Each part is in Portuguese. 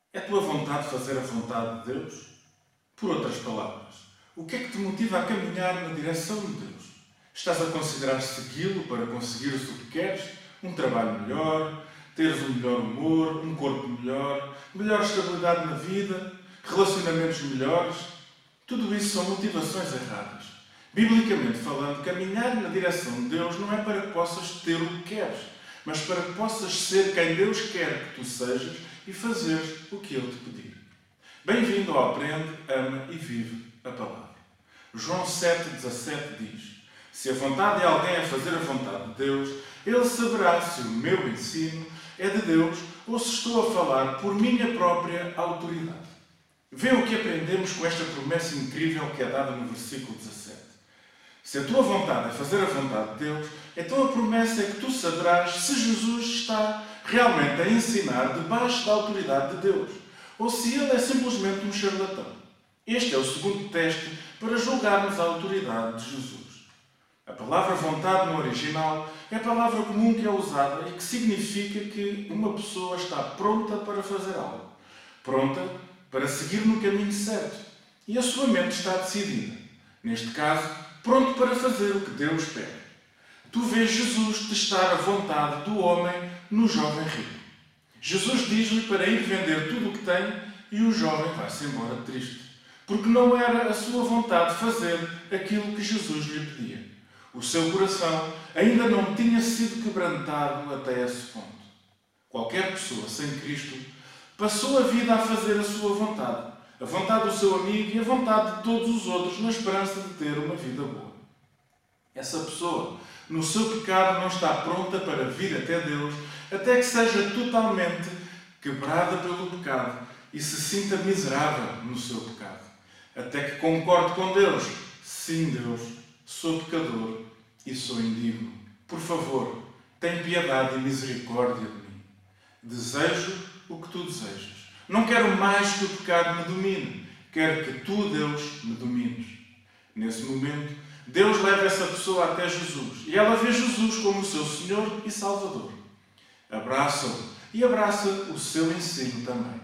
É a tua vontade fazer a vontade de Deus? Por outras palavras, o que é que te motiva a caminhar na direção de Deus? Estás a considerar segui-lo para conseguires o que queres? Um trabalho melhor, teres um melhor humor, um corpo melhor, melhor estabilidade na vida, relacionamentos melhores? Tudo isso são motivações erradas. Biblicamente falando, caminhar na direção de Deus não é para que possas ter o que queres, mas para que possas ser quem Deus quer que tu sejas e fazeres o que Ele te pedir. Bem-vindo ao Aprende, Ama e Vive a Palavra. João 7,17 diz: se a vontade de alguém é fazer a vontade de Deus, ele saberá se o meu ensino é de Deus ou se estou a falar por minha própria autoridade. Vê o que aprendemos com esta promessa incrível que é dada no versículo 17. Se a tua vontade é fazer a vontade de Deus, então a promessa é que tu saberás se Jesus está realmente a ensinar debaixo da autoridade de Deus, ou se ele é simplesmente um charlatão. Este é o segundo teste para julgarmos a autoridade de Jesus. A palavra vontade no original é a palavra comum que é usada e que significa que uma pessoa está pronta para fazer algo, pronta para seguir no caminho certo, e a sua mente está decidida. Neste caso, pronto para fazer o que Deus pede. Tu vês Jesus testar a vontade do homem no jovem rico. Jesus diz-lhe para ir vender tudo o que tem e o jovem vai-se embora triste, porque não era a sua vontade fazer aquilo que Jesus lhe pedia. O seu coração ainda não tinha sido quebrantado até esse ponto. Qualquer pessoa sem Cristo passou a vida a fazer a sua vontade, a vontade do seu amigo e a vontade de todos os outros, na esperança de ter uma vida boa. Essa pessoa, no seu pecado, não está pronta para vir até Deus, até que seja totalmente quebrada pelo pecado e se sinta miserável no seu pecado. Até que concorde com Deus. Sim, Deus, sou pecador e sou indigno. Por favor, tem piedade e misericórdia de mim. Desejo o que tu desejas. Não quero mais que o pecado me domine. Quero que tu, Deus, me domines. Nesse momento, Deus leva essa pessoa até Jesus e ela vê Jesus como o seu Senhor e Salvador. Abraça-o e abraça o seu ensino também.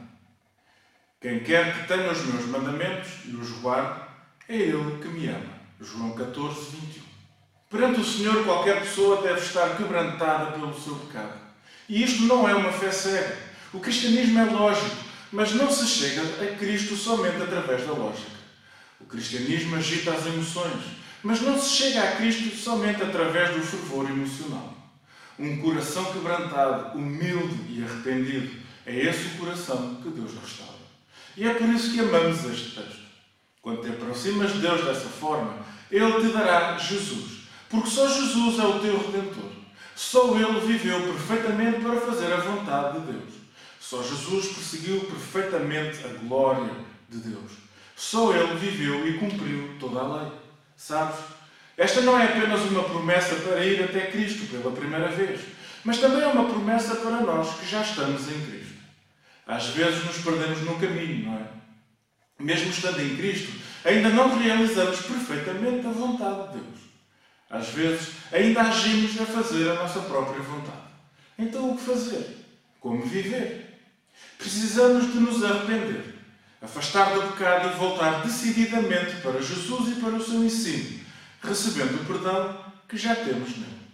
Quem quer que tenha os meus mandamentos e os guarde, é Ele que me ama. João 14:21. Perante o Senhor, qualquer pessoa deve estar quebrantada pelo seu pecado. E isto não é uma fé cega. O cristianismo é lógico, mas não se chega a Cristo somente através da lógica. O cristianismo agita as emoções, mas não se chega a Cristo somente através do fervor emocional. Um coração quebrantado, humilde e arrependido, é esse o coração que Deus restaura. E é por isso que amamos este texto. Quando te aproximas de Deus dessa forma, Ele te dará Jesus, porque só Jesus é o teu Redentor. Só Ele viveu perfeitamente para fazer a vontade de Deus. Só Jesus perseguiu perfeitamente a glória de Deus. Só Ele viveu e cumpriu toda a lei. Sabes? Esta não é apenas uma promessa para ir até Cristo pela primeira vez, mas também é uma promessa para nós que já estamos em Cristo. Às vezes nos perdemos no caminho, não é? Mesmo estando em Cristo, ainda não realizamos perfeitamente a vontade de Deus. Às vezes, ainda agimos a fazer a nossa própria vontade. Então, o que fazer? Como viver? Precisamos de nos arrepender, afastar do pecado e voltar decididamente para Jesus e para o seu ensino, recebendo o perdão que já temos nele.